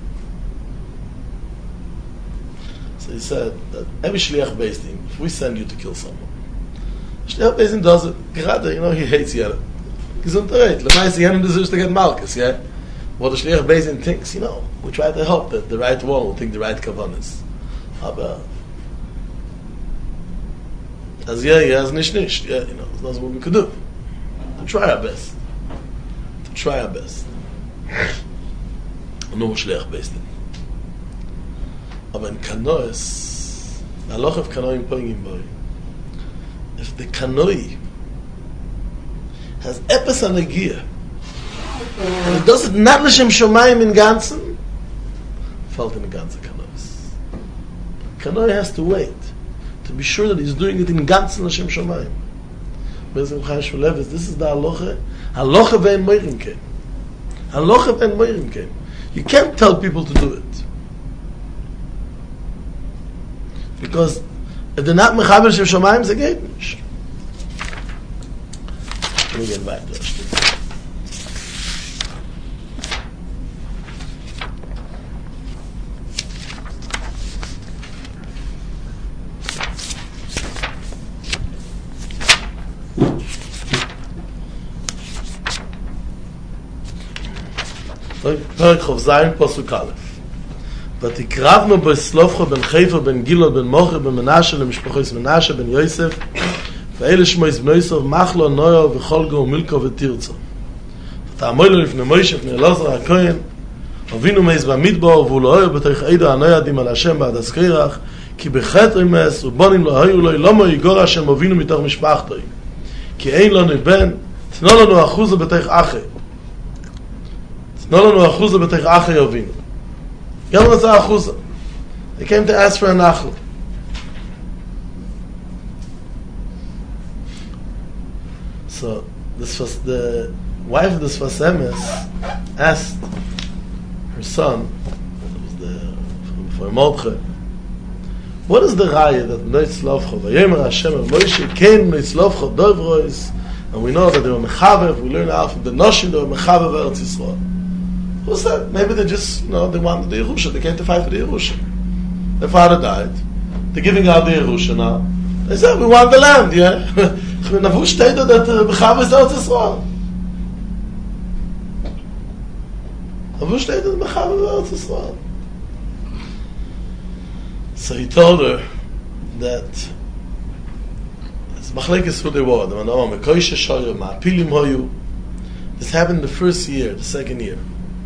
So he said that every Shliach Beis Din, if we send you to kill someone, Shliach Beis Din does it, gerade, you know, he hates Yeren. Gesundheit, Lemaise Yeren deserves to get Malchus, yeah? What the Shliach Beis Din thinks, you know, we try to help that the right one will think the right kavanas. Aber, as yeah, yeah, as nish nish, yeah, you know, that's what we could do. To try our best. To try our best. No Shliach Beis Din. Aber in Kanoes, a lot of Kanoim poingim boy. If the Kanoi has epis anagia, and it does it not l'shem shomayim in ganzen, fällt in the ganze Kanoes. Kanoi has to wait to be sure that he's doing it in ganzen l'shem shomayim. Bezim Chaim Shmulevitz, this is the halacha, halacha ve'en moirim ken. Halacha ve'en moirim ken. You can't tell people to do it. Because if they're not mechaber shem shomayim, ze geht nicht. Let me get back to it. Perek Chov Zayin Pasuk Aleph. ותקרבנו בסלופחו בן חיפה בן גילו בן מוכר בן מנשה למשפחויס מנשה בן יוסף ואלה שמויס בן יוסף מחלו נויו וחולגו ומילקו ותירצו ותעמוי לו לפני מוישה לפני אלעזר הכהן אבינו מייס במדבר והוא לא אוהב בתוך עדו הנוידים על השם בעד הסקירח כי בחטא אמס ובונים לא היו לו לא מו יגור השם אבינו מתוך משפחתו כי אין לנו בן תנו לנו אחוזו בתוך אחי תנו לנו אחוזו בתוך אחי אבינו They came to ask for a nachla. So this was the wife of this Fasemis asked her son, that was the for Mordechai, what is the raya that Noitzlovcha Vayomer Hashem El Moshe Ken Noitzlovcha Dovrois, and we know that they were mechavev. We learn out from the Noshim they were mechavev Eretz Yisrael. Who said? Maybe they just, you know, they wanted the Yerusha. They came to fight for the Yerusha. Their father died. They're giving out the Yerusha now. They said, we want the land, yeah? Navu steht that Bechav is Eretz Yisrael. Navu steht that Bechav is Eretz Yisrael. So he told her that Machlekes who they were. The Manama Mekoisha Shoyo Ma'apilim Hoyu. This happened the first year, the second year.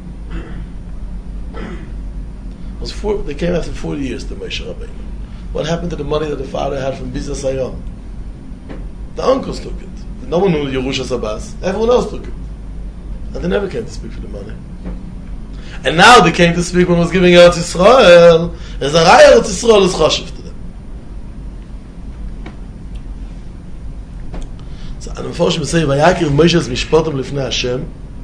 It was four, they came after forty years to Moshe Rabbeinu. What happened to the money that the father had from Bizas Hayom? The uncles took it. No one knew Yerusha Sabas. Everyone else took it. And they never came to speak for the money. And now they came to speak when it was giving Eretz Yisrael. As a Raya Eretz Yisrael is Choshev to them. So, and unfortunately, we say, Vayakir Moshe's Mishpotim Lifnei Hashem.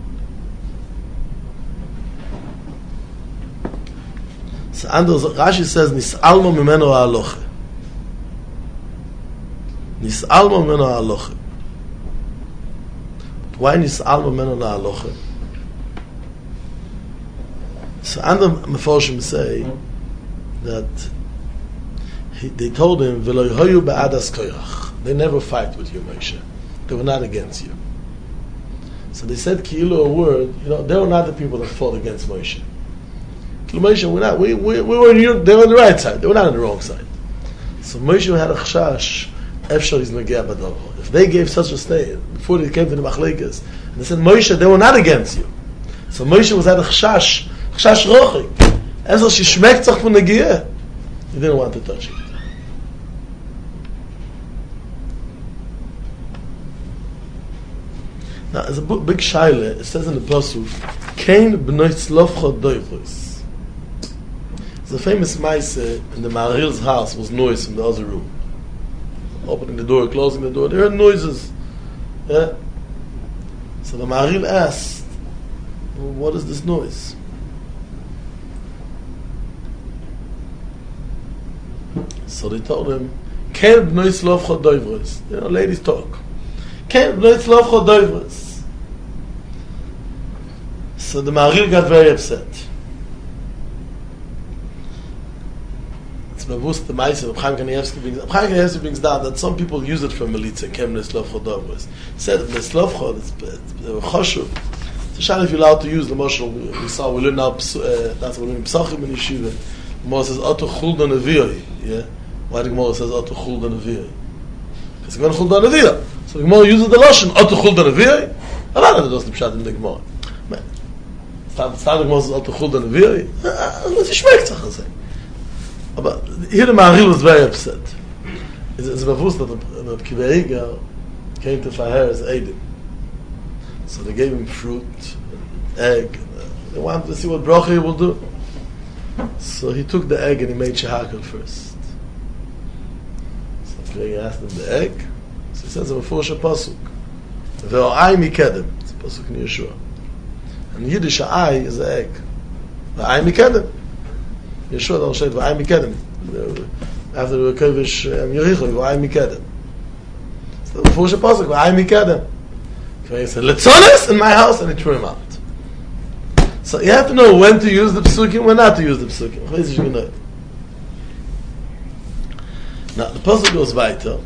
So, Anders, Rashi says, Nis'almo Mimeno Ha'aloche. Nis'almo Mimeno Ha'aloche. Why Nis'almo Mimeno Ha'aloche? So, Ander Meforshim say that he, they told him, V'lo Yehoyu Ba'adas Koyach. They never fight with you, Moshe. They were not against you. So they said Ki'ilu a word, you know, they were not the people that fought against Moshe. Moshe, we're not, we, we, we were in your, they were on the right side, they were not on the wrong side. So Moshe had a chashash, Efshar is Negea B'Davo. If they gave such a statement, before they came to the Machlekes, and they said, Moshe, they were not against you. So Moshe was at a chashash, chashash rochik. As she schmeckt sich von Negea, he didn't want to touch it. Now, as a big shaila, it says in the pasuk, "Kain b'noi tzlofcha doivros." The famous Maise in the Maharil's house was noise from the other room. Opening the door, closing the door, there heard noises. Yeah? So the Maharil asked, well, what is this noise? So they told him, Kain b'noi tzlofcha doivros. You know, ladies talk. Kain b'noi tzlofcha doivros. So the Maharil got very upset. Bewusst the Maise of Chaim Kanievsky brings, Chaim Kanievsky brings down that some people use it for Melitza, Kem Neslovcho Dovros. He said that Neslovcho, it's Choshuv. So Shan, if you're allowed to use the Moshel, we saw, we learn now, uh, that's what we learn in Psachim in Yeshiva. The Gemara says, Oto Chulda Nevioi. Yeah? Why the Gemara says, Oto Chulda Nevioi? Because the Gemara Chulda Nevioi. So the Gemara uses the Lashon, Oto Chulda Nevioi. A lot of it doesn't pshat in the Gemara. It's not the Gemara says, Oto Chulda Nevioi. It's a Shmek Tzach. But here the Maharil was very upset. It's bewusst that the Kivei Eiger came to Faher as Eidim. So they gave him fruit, egg. They wanted to see what bracha he will do. So he took the egg and he made shahakel first. So Kivei asked him the egg. So he says, before Shapasuk. Ve'o'ai mikedem. It's a pasuk in Yeshua. And Yiddish, ai is the egg. Ve'o'ai mikedem. Yeshua don't say v'ayim mikedem. After the Kovish Yericho, v'ayim mikedem. So before the pasuk, v'ayim mikedem. He said, "Letzonis in my house," and he threw him out. So you have to know when to use the psukim, when not to use the psukim. Now the pasuk goes weiter.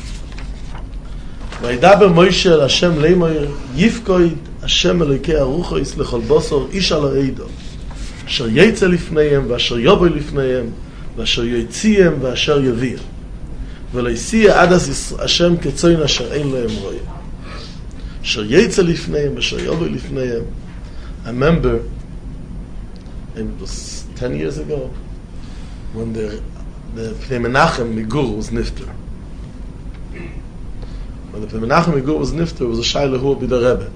V'yidaber Moshe el Hashem leimoyer yifkoid Hashem Elokei aruchos lechol bosor ish al ha'eido. אשר יצא לפניהם, ואשר יבוא לפניהם, ואשר יציהם, ואשר יביא. ולא יסיע עד אז השם כצוין אשר אין להם רואה. אשר יצא לפניהם, ואשר יבוא לפניהם. I remember, it was ten years ago, when the, the Pnei Menachem Migur was nifter. When the Pnei Menachem Migur was nifter, it was a Shaila who would be the Rebbe.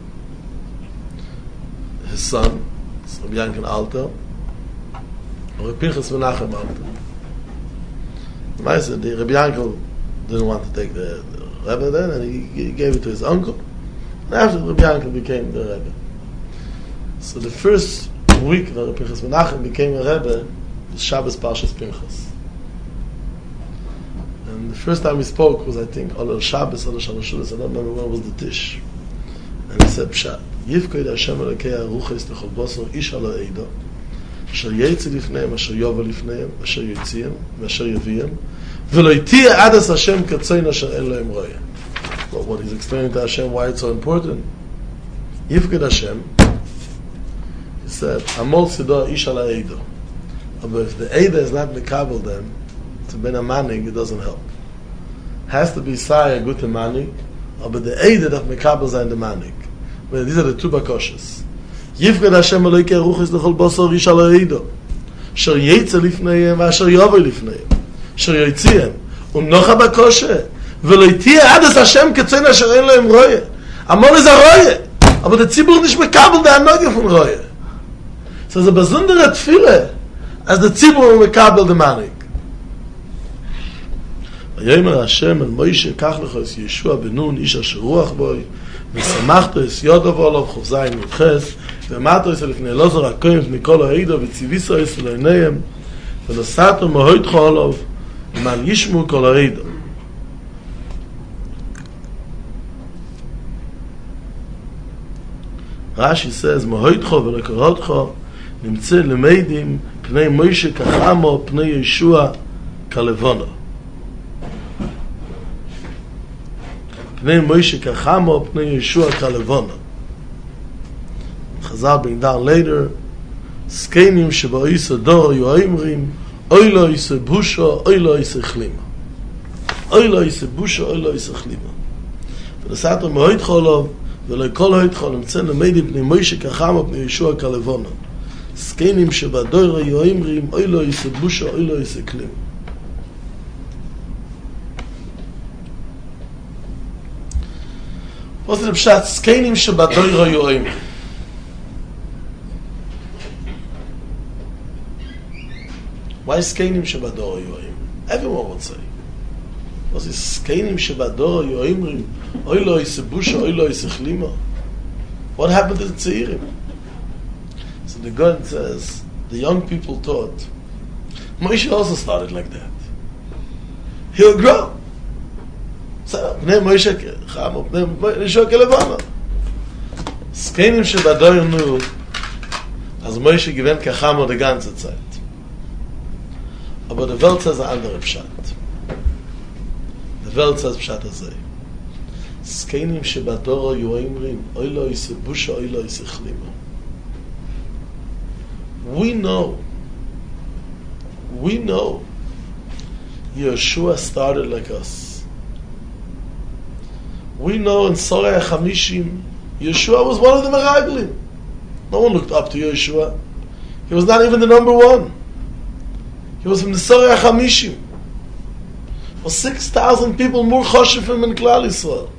His son, Rabbi Yankin Alter, or Rabbi Pinchas Menachem Alter. The Maisa, the Rabbi Yankin didn't want to take the, the Rebbe then, and he, he gave it to his uncle. And after Rabbi Yankin became the Rebbe. So the first week that Rabbi Pinchas Menachem became a Rebbe was Shabbos Parshas Pinchas. And the first time he spoke was, I think, Olel Shabbos, Olel Shalosh, I don't remember when was the Tish. And he said, Pshat. יפקוד השם אלוקי הרוחס לכל בוסר איש על העידו אשר יצא לפניהם אשר יובא לפניהם אשר יציהם ואשר יביהם ולא יתיע עד אז השם כצוין אשר אין להם רואה. Well, what he's explaining to Hashem why it's so important. יפקוד השם, he said, עמול צידו איש על העידו. But if the Eidah is not mekabel then, to ben a manning, it doesn't help. has to be say a gute manik, aber der Eide darf mekabel sein der manik. Weil these are the two bakoshes. Yifgad Hashem Eloike Ruchis Lechol Basar Rish Al Eido. Sher Yetze Lifneihem Asher Yavo Lifneihem. Sher Yetzihem. Und noch a bakoshe. Velo Yitia Ades Hashem Ketzoin Asher Ein Lohem Roye. Amol is a Roye. Aber der Zibur nicht mekabel der Anoge von Roye. So es ist eine besondere Tfile, als der Zibur mekabel der manik. ויאמר השם אל מוישה קח לך את ישוע בן נון איש אשר רוח בוי ושמחת את יודו עליו חוף זין וחס ואמרתו את לפני אלעזר הכהן לפני כל העדה וציוויסו את לעיניהם ונשאתו מהויתך עליו למען ישמעו כל העדה. רש"י says מהויתך ולקרותך נמצא למדים פני מוישה כחמו פני ישוע כלבונו. פני מוישה כחמו, פני ישוע כלבונה. חז"ל bring down later, זקנים שבאיסא דור היו אומרים, אוי לא איסא בושה, אוי לא איסא חלימה. אוי לא איסא בושה, אוי לא איסא חלימה. ונשאתו מהויתך עליו, ולא כל הויתך נמצא למדים פני מוישה כחמו, פני ישוע כלבונה. זקנים שבדור היו אומרים, אוי לא איסא בושה, אוי לא איסא חלימה. Was ist der Pshat? Skenim Shabbadoiro Yoim. Why Skenim Shabbadoiro Yoim? Everyone would say. Was ist Skenim Shabbadoiro Yoim? Oilo Yise Busha, Oilo Yise Chlima. What happened to the Tzeirim? So the God says, the young people taught, Moshe also started like that. He'll grow. פני מוישה חמו, פני מוישה כלבונה. סקנים שבדוירנו, אז מוישה גיוון כחמו die ganze Zeit. Aber der Welt says a andere Pshat. Der Welt says Pshat הזה. סקנים שבדורו יהיו אומרים, אוי לא יעשה בושה, אוי לא יעשה חלימה. We know, we know, Yeshua started like us. We know in Sorah Chamishim, Yeshua was one of the Meraglim. No one looked up to Yeshua. He was not even the number one. He was from the Sorah Chamishim. For six thousand people more choshefim in Klal Yisrael.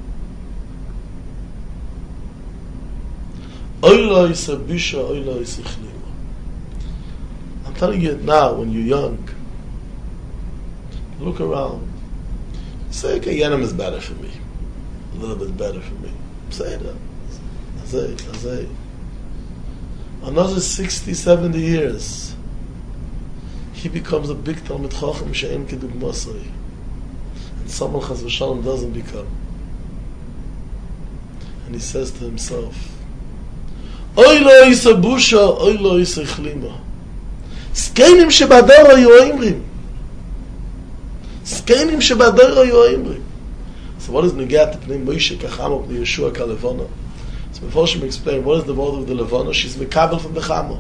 Oila Yisa Bisha, Oila Yisa Chlima. I'm telling you it now, when you're young, look around. Say, okay, Yenim is better for me. A little bit better for me. Say that. Say, say. Another sixty, seventy years, he becomes a big Talmid Chacham she'en kedugmasai. And someone Chas v'Shalom doesn't become. And he says to himself, Oy lo yisa busha, oy lo yisa chlima. Skenim shebador hayu oimrim. Skenim shebador hayu oimrim. So what is Negat Pnei Moshe Kachamo Pnei Yeshua Kalevona? So before she explain what is the word of the Levona, she's Mekabel from the Chamo.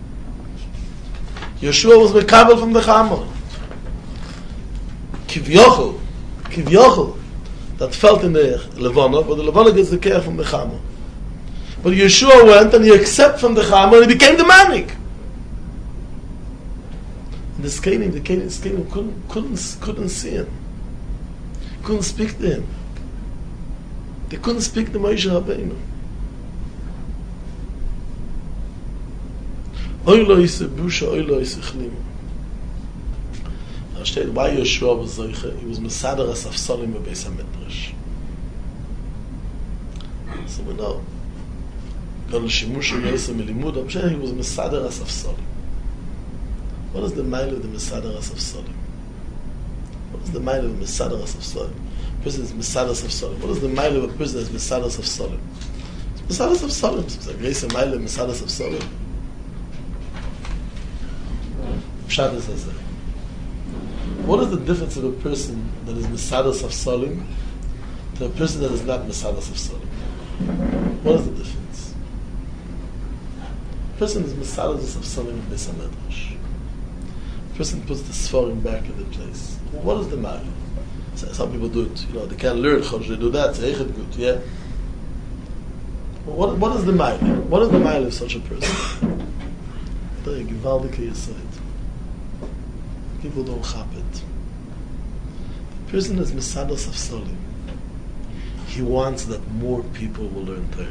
Yeshua was Mekabel from the Chamo. Kivyochel, Kivyochel, that felt in the Levona, but the Levona gets the care from the Chamo. But Yeshua went and he accepted from the Chamo and he became the Manik. And the Skenim, the Skenim couldn't, couldn't, couldn't see him. Couldn't speak to him. They couldn't speak to Moshe Rabbeinu. Oy lo yise busha, oy lo yise chlima. Now steht, why Yeshua was Zoiche? He was Mesader HaSafsalim Bebeis HaMedrash. So we know. Got a shimush Yosef Melimud, I'm sure he was Mesader HaSafsalim. What is the mile of the Mesader HaSafsalim? What is the mile of the Mesader HaSafsalim? A person is Mesader HaSafsalim. What is the mile of a person that is Mesader HaSafsalim? It's Mesader HaSafsalim. It's a grace of mile of Mesader HaSafsalim. Pshat is as what is the difference of a person that is Mesader HaSafsalim to a person that is not Mesader HaSafsalim? What is the difference? A person is Mesader HaSafsalim in Beis HaMedrash. A person puts the Sforim back in the place. What is the matter? So, some people do it, you know, they can't learn Chodesh, they do that, it's good, yeah? What, what is the mile? What is the mile of such a person? The Givaldike Yesod. People don't chap it. The person is Mesados Afsalim. He wants that more people will learn Torah.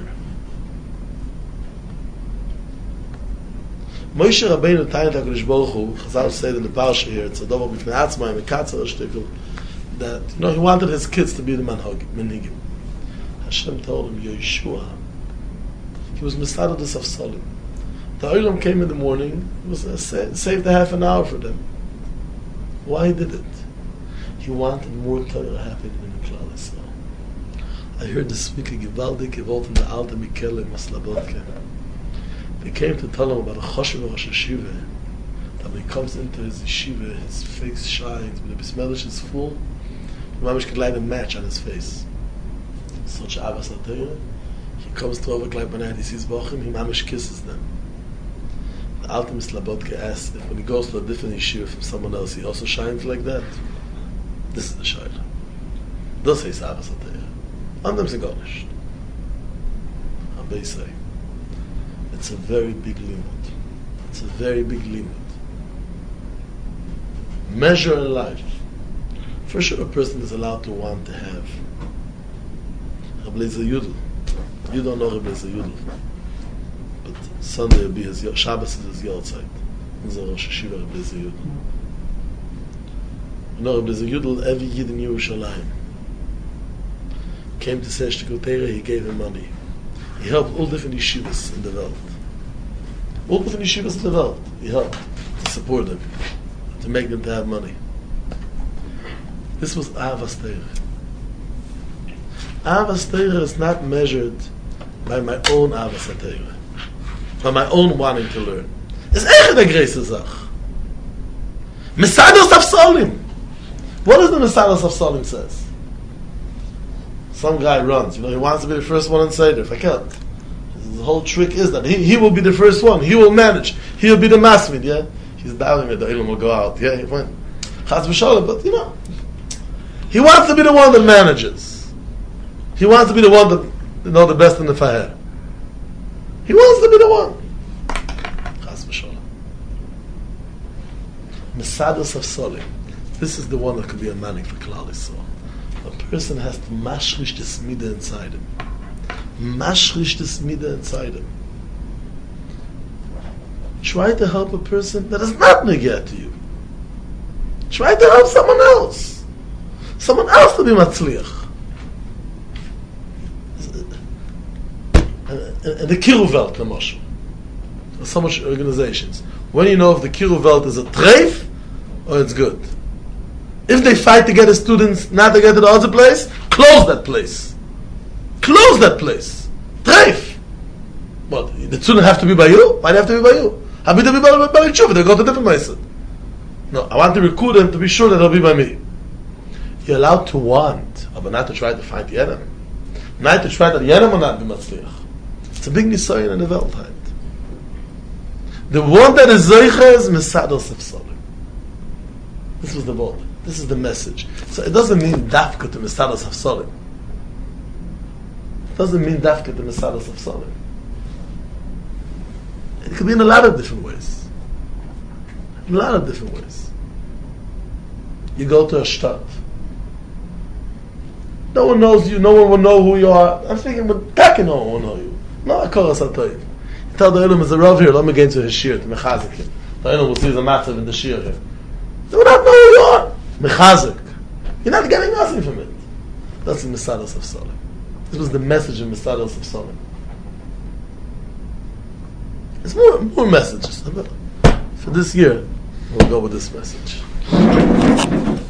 Moshe Rabbeinu Tainat HaKadosh Baruch Hu, Chazal said in the Parsha here, it's a double b'fnei atzma, in the Katzar Shtickle, that, you know, he wanted his kids to be the Menhigim. Hashem told him, Yeshua, he was Mesados Afsalim. The Olam came in the morning, it was uh, saved a half an hour for them. Why he did it? He wanted more Torah happening in the Klal Yisrael. I heard the speaker Givaldik evolved in the Alta Mikele Maslabotke. They came to tell him about a Choshev Rosh Hashiva. That when he comes into his yeshiva, his face shines, when the Bismillah is full, the Mamish could light a match on his face. Such Abbas HaTorah. He comes to Overglide by night, he sees Bochim, he Mamish kisses them. The Alta Mislabotke asks if when he goes to a different yeshiva from someone else, he also shines like that. This is the Shaila. Das heißt Abbas HaTorah. Anderem sie gar nicht. Aber ich say, it's a very big limit. It's a very big limit. Measure in life. For sure a person is allowed to want to have. Rabbi Lezer Yudel. You don't know Rabbi Lezer Yudel. But Sunday will be his, Shabbos is his Yortzeit. Unser Rosh Hashiva Rabbi Lezer Yudel. You know Rabbi Lezer Yudel, every Yid in Yerushalayim came to say Shtickle Torah, he gave him money. He helped all different yeshivas in the world. All different yeshivas in the world. He helped to support them, to make them to have money. This was Avas Torah. Avas Torah is not measured by my own Avas Torah, by my own wanting to learn. It's echt a great Zach. Mesados Afsalim. What does the Mesados Afsalim says? Some guy runs, you know, he wants to be the first one in Seder. If I can't. The whole trick is that he, he will be the first one. He will manage. He will be the masmid, yeah? He's doubting that the Ilum will go out, yeah? He went, Chaz v'sholem, but, you know, he wants to be the one that manages. He wants to be the one that, you know, the best in the fire. He wants to be the one. Chaz v'sholem. Mesados Afsalim. This is the one that could be a manik for Klal Yisrael. A person has to mashrish the smida inside him. Mashrish the smida inside him. Try to help a person that is not negiyah to you. Try to help someone else. Someone else to be matzliach. And the Kiruvelt, Kamosha. There's so much organizations. When you know if the Kiruvelt is a treif or it's good. If they fight to get the students not to get to the other place, close that place. Close that place. Treif. What? The student have to be by you? Why do they have to be by you? How about they be by the Tshuva? They go to different places. No, I want to recruit them to be sure that they'll be by me. You're allowed to want, but not to try to find the enemy. Not to try that the enemy will not be matzliach. It's a big nisayon in the Weltheit. The one that is zeicha is Mesados Afsalim. This was the word. This is the message. So it doesn't mean dafka to Mesados Afsalim. It doesn't mean dafka to Mesados Afsalim. It could be in a lot of different ways. In a lot of different ways. You go to a shtav. No one knows you. No one will know who you are. I'm thinking, but Taka no one will know you. No, I call us Atoiv. You tell the Elam is a Rav here. Let me get into his shir to mechazik him. The Elam will see the matzav in the shir here. They will not know who you are. Mechazik. You're not getting nothing from it. That's the Mesados Afsalim. This was the message of Mesados Afsalim. There's more, more messages. For this year, we'll go with this message.